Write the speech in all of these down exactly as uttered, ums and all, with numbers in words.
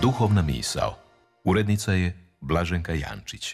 Duhovna misao. Urednica je Blaženka Jančić.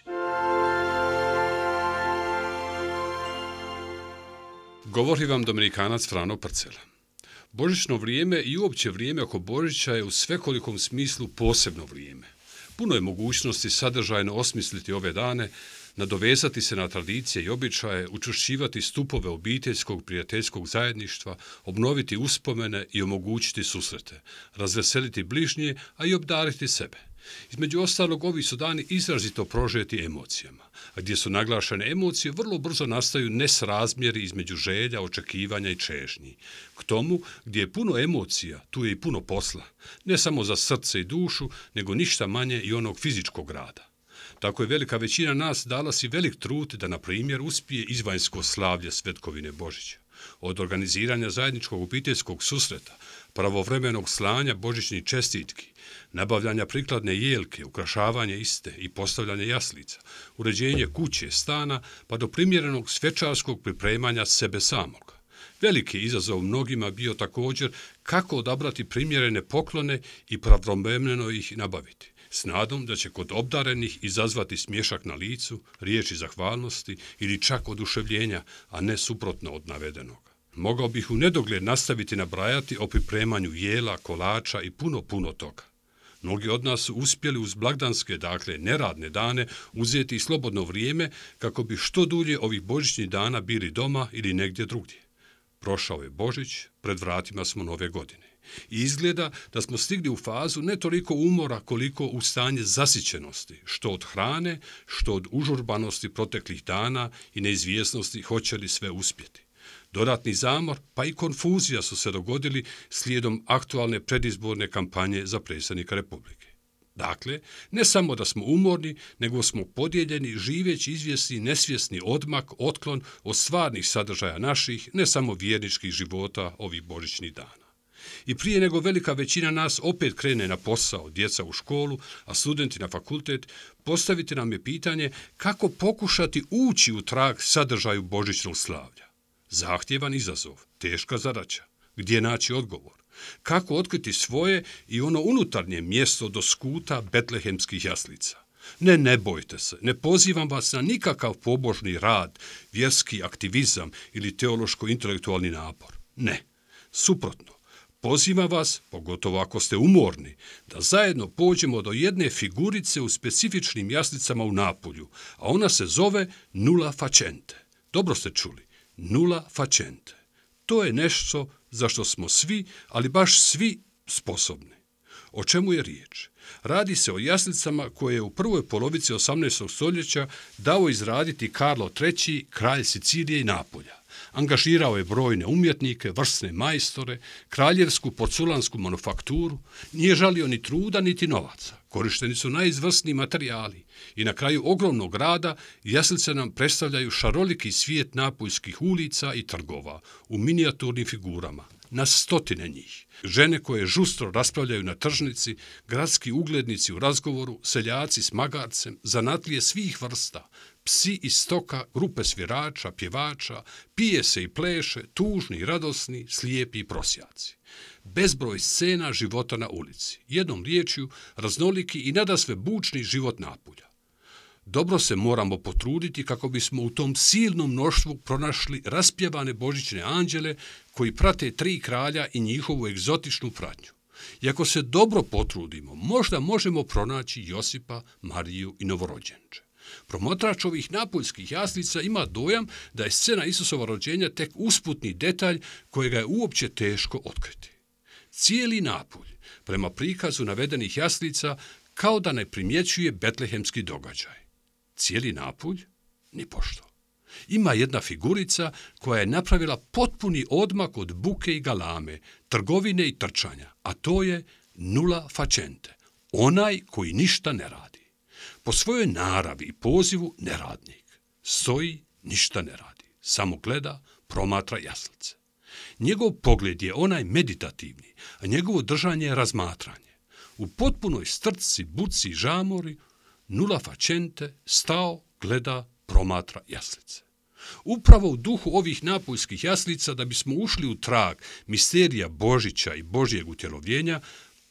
Govori vam Dominikanac Frano Prcela. Božićno vrijeme i uopće vrijeme oko Božića je u svekolikom smislu posebno vrijeme. Puno je mogućnosti sadržajno osmisliti ove dane, nadovezati se na tradicije i običaje, učvršćivati stupove obiteljskog, prijateljskog zajedništva, obnoviti uspomene i omogućiti susrete, razveseliti bližnje, a i obdariti sebe. Između ostalog, ovi su dani izrazito prožeti emocijama, a gdje su naglašene emocije, vrlo brzo nastaju nesrazmjeri između želja, očekivanja i čežnji. K tomu, gdje je puno emocija, tu je i puno posla, ne samo za srce i dušu, nego ništa manje i onog fizičkog rada. Tako je velika većina nas dala si velik trud da, na primjer, uspije izvanjsko slavlje svetkovine Božića. Od organiziranja zajedničkog obiteljskog susreta, pravovremenog slanja božićnih čestitki, nabavljanja prikladne jelke, ukrašavanje iste i postavljanje jaslica, uređenje kuće, stana, pa do primjerenog svečarskog pripremanja sebe samog. Veliki izazov mnogima bio također kako odabrati primjerene poklone i pravovremeno ih nabaviti, s nadom da će kod obdarenih izazvati smješak na licu, riječi zahvalnosti ili čak oduševljenja, a ne suprotno od navedenog. Mogao bih u nedogled nastaviti nabrajati o pripremanju jela, kolača i puno, puno toga. Mnogi od nas su uspjeli uz blagdanske, dakle neradne dane, uzeti slobodno vrijeme kako bi što dulje ovih božićnih dana bili doma ili negdje drugdje. Prošao je Božić, pred vratima smo nove godine. I izgleda da smo stigli u fazu ne toliko umora koliko u stanje zasićenosti, što od hrane, što od užurbanosti proteklih dana i neizvjesnosti hoće li sve uspjeti. Dodatni zamor, pa i konfuzija su se dogodili slijedom aktualne predizborne kampanje za predsjednika Republike. Dakle, ne samo da smo umorni, nego smo podijeljeni živeći izvjesni nesvjesni odmak, otklon od stvarnih sadržaja naših, ne samo vjerničkih života ovih božićnih dana. I prije nego velika većina nas opet krene na posao, djeca u školu, a studenti na fakultet, postaviti nam je pitanje kako pokušati ući u trag sadržaju božićnog slavlja. Zahtjevan izazov, teška zadaća. Gdje naći odgovor? Kako otkriti svoje i ono unutarnje mjesto do skuta betlehemskih jaslica? Ne, ne bojte se, ne pozivam vas na nikakav pobožni rad, vjerski aktivizam ili teološko-intelektualni napor. Ne, suprotno. Pozivam vas, pogotovo ako ste umorni, da zajedno pođemo do jedne figurice u specifičnim jaslicama u Napulju, a ona se zove Nulla Facente. Dobro ste čuli, Nulla Facente. To je nešto za što smo svi, ali baš svi sposobni. O čemu je riječ? Radi se o jaslicama koje je u prvoj polovici osamnaestog stoljeća dao izraditi Karlo treći, kralj Sicilije i Napulja. Angažirao je brojne umjetnike, vrsne majstore, kraljevsku porculansku manufakturu, nije žalio ni truda niti novaca. Korišteni su najizvrsniji materijali i na kraju ogromnog rada jaslice nam predstavljaju šaroliki svijet napuljskih ulica i trgova u minijaturnim figurama, na stotine njih. Žene koje žustro raspravljaju na tržnici, gradski uglednici u razgovoru, seljaci s magarcem, zanatlije svih vrsta, psi iz stoka, grupe svirača, pjevača, pije se i pleše, tužni i radosni, slijepi i prosjaci. Bezbroj scena života na ulici, jednom riječju raznoliki i nadasve bučni život Napulja. Dobro se moramo potruditi kako bismo u tom silnom mnoštvu pronašli raspjevane božićne anđele koji prate tri kralja i njihovu egzotičnu pratnju. I ako se dobro potrudimo, možda možemo pronaći Josipa, Mariju i novorođenče. Promotrač ovih napuljskih jaslica ima dojam da je scena Isusova rođenja tek usputni detalj kojega je uopće teško otkriti. Cijeli Napulj, prema prikazu navedenih jaslica, kao da ne primjećuje betlehemski događaj. Cijeli Napulj? Nipošto. Ima jedna figurica koja je napravila potpuni odmak od buke i galame, trgovine i trčanja, a to je Nulla Facente, onaj koji ništa ne radi. Po svojoj naravi i pozivu neradnik. Stoji, ništa ne radi. Samo gleda, promatra jaslice. Njegov pogled je onaj meditativni, a njegovo držanje je razmatranje. U potpunoj strci, buci i žamori, Nulla Facente stao, gleda, promatra jaslice. Upravo u duhu ovih napuljskih jaslica, da bismo ušli u trag misterija Božića i Božjeg utjelovljenja,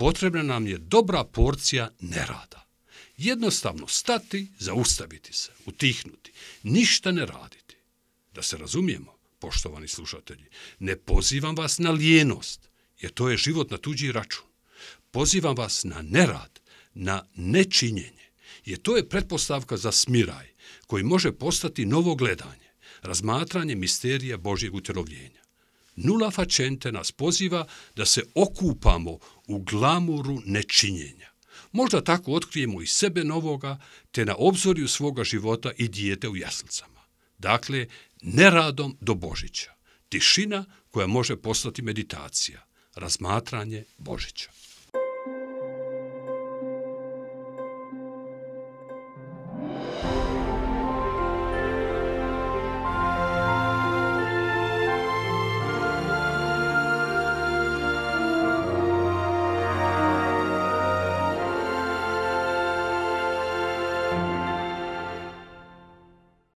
potrebna nam je dobra porcija nerada. Jednostavno stati, zaustaviti se, utihnuti, ništa ne raditi. Da se razumijemo, poštovani slušatelji, ne pozivam vas na lijenost, jer to je život na tuđi račun. Pozivam vas na nerad, na nečinjenje, jer to je pretpostavka za smiraj, koji može postati novo gledanje, razmatranje misterija Božjeg utjelovljenja. Nulla facente nas poziva da se okupamo u glamuru nečinjenja. Možda tako otkrijemo i sebe novoga, te na obzorju svoga života i dijete u jaslicama. Dakle, neradom do Božića. Tišina koja može postati meditacija, razmatranje Božića.